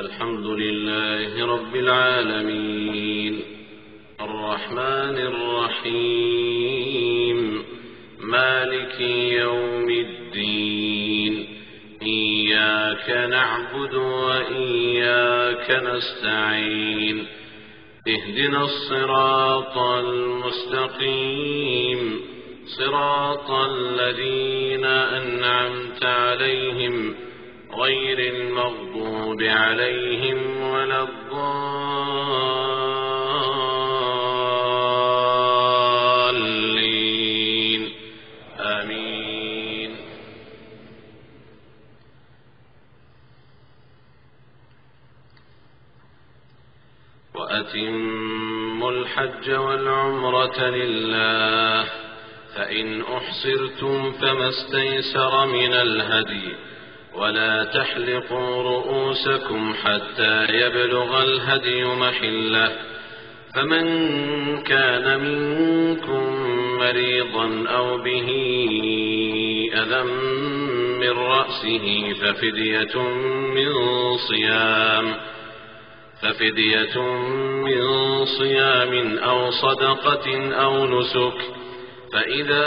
الحمد لله رب العالمين الرحمن الرحيم مالك يوم الدين إياك نعبد وإياك نستعين اهدنا الصراط المستقيم صراط الذين أنعمت عليهم غير المغضوب عليهم ولا الضالين آمين. وأتموا الحج والعمرة لله فإن أحصرتم فما استيسر من الهدي ولا تحلقوا رؤوسكم حتى يبلغ الهدي محله فمن كان منكم مريضا أو به أذى من رأسه ففدية من صيام أو صدقة أو نسك فإذا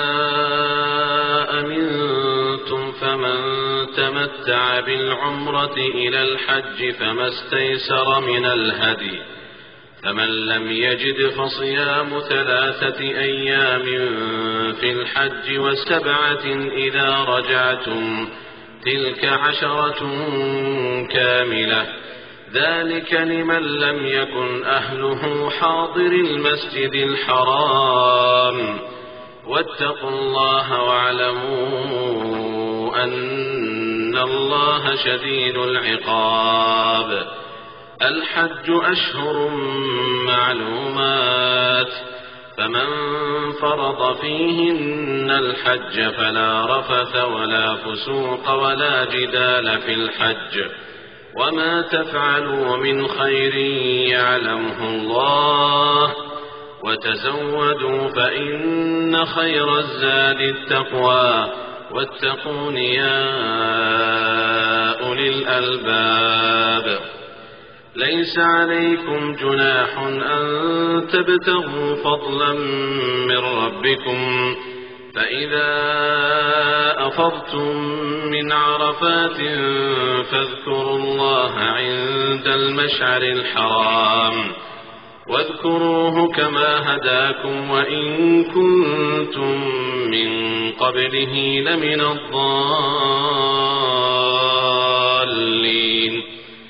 أمنتم فمن تمتع بالعمرة إلى الحج فما استيسر من الهدي فمن لم يجد فصيام 3 أيام في الحج و7 إذا رجعتم تلك 10 كاملة ذلك لمن لم يكن أهله حاضر المسجد الحرام واتقوا الله واعلموا أن الله شديد العقاب. الحج أشهر معلومات فمن فرض فيهن الحج فلا رفث ولا فسوق ولا جدال في الحج وما تفعلوا من خير يعلمه الله وتزودوا فإن خير الزاد التقوى واتقون يا أولي الألباب. ليس عليكم جناح أن تبتغوا فضلا من ربكم فإذا أفضتم من عرفات فاذكروا الله عند المشعر الحرام واذكروه كما هداكم وإن كنتم من قبله لمن الضالين.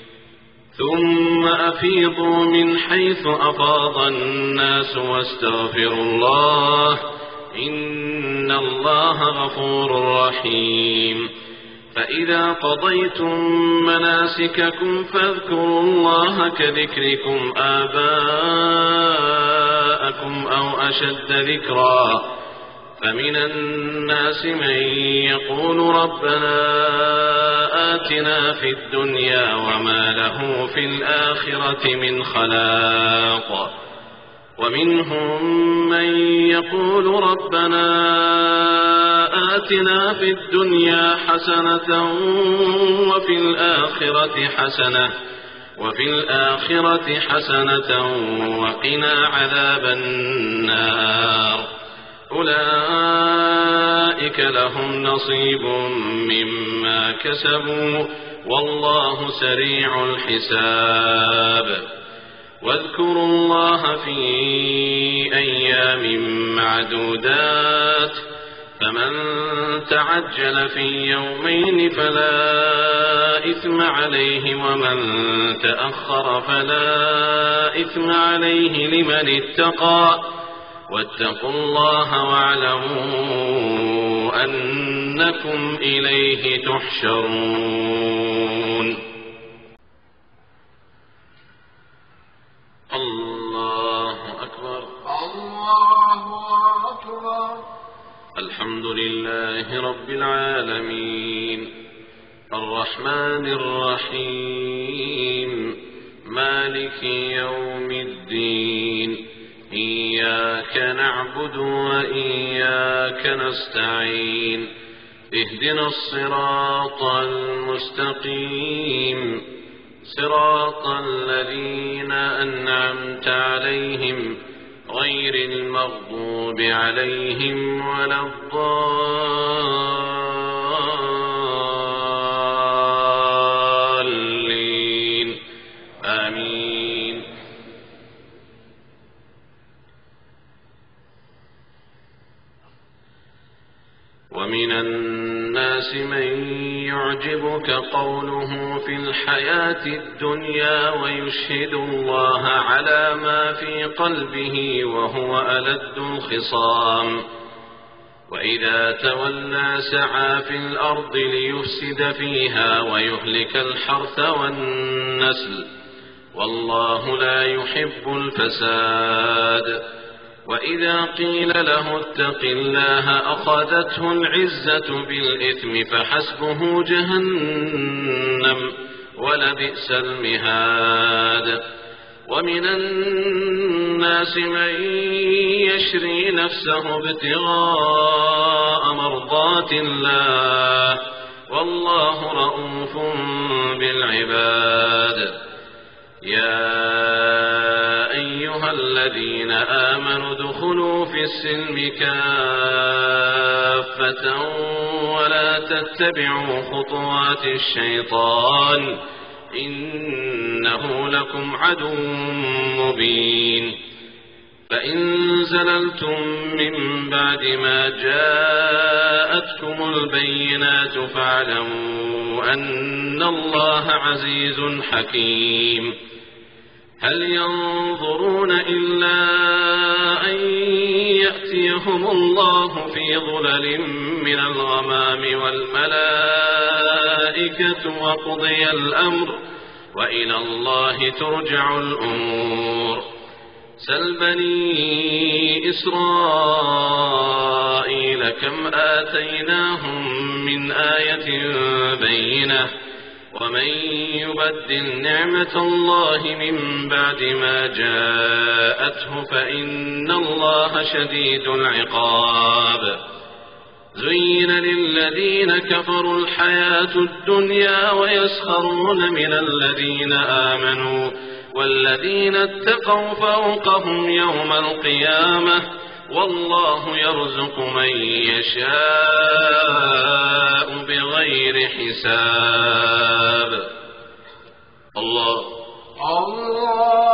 ثم أفيضوا من حيث أفاض الناس واستغفروا الله إن الله غفور رحيم. فإذا قضيتم مناسككم فاذكروا الله كذكركم آباءكم أو أشد ذكرا فمن الناس من يقول ربنا آتنا في الدنيا وما له في الآخرة من خلاق ومنهم من يقول ربنا آتنا في الدنيا حسنة وفي الآخرة حسنة وقنا عذاب النار. أولئك لهم نصيب مما كسبوا والله سريع الحساب. واذكروا الله في أيام معدودات فمن تعجل في يومين فلا إثم عليه ومن تأخر فلا إثم عليه لمن اتقى واتقوا الله واعلموا أنكم إليه تحشرون. الله أكبر الله أكبر. الحمد لله رب العالمين الرحمن الرحيم مالك يوم الدين إياك نعبد وإياك نستعين اهدنا الصراط المستقيم صراط الذين أنعمت عليهم غير المغضوب عليهم ولا الضالين آمين. ومن الناس من يعجبك قوله في الحياة الدنيا ويشهد الله على ما في قلبه وهو ألد الخصام، وإذا تولى سعى في الأرض ليفسد فيها ويهلك الحرث والنسل، والله لا يحب الفساد. وإذا قيل له اتق الله أخذته العزة بالإثم فحسبه جهنم ولبئس المهاد. ومن الناس من يشري نفسه ابتغاء مرضات الله، والله رؤوف بالعباد. يا أيها الذين آمنوا ادخلوا في السلم كافة ولا تتبعوا خطوات الشيطان إنه لكم عدو مبين. فإن زللتم من بعد ما جاءتكم البينات فاعلموا أن الله عزيز حكيم. هل ينظرون إلا أن يأتيهم الله في ظلل من الغمام والملائكة وقضي الأمر وإلى الله ترجع الأمور. سل بني إسرائيل كم آتيناهم من آية بينة ومن يبدل نعمة الله من بعد ما جاءته فإن الله شديد العقاب. زين للذين كفروا الحياة الدنيا ويسخرون من الذين آمنوا والذين اتقوا فوقهم يوم القيامة والله يرزق من يشاء بغير حساب. الله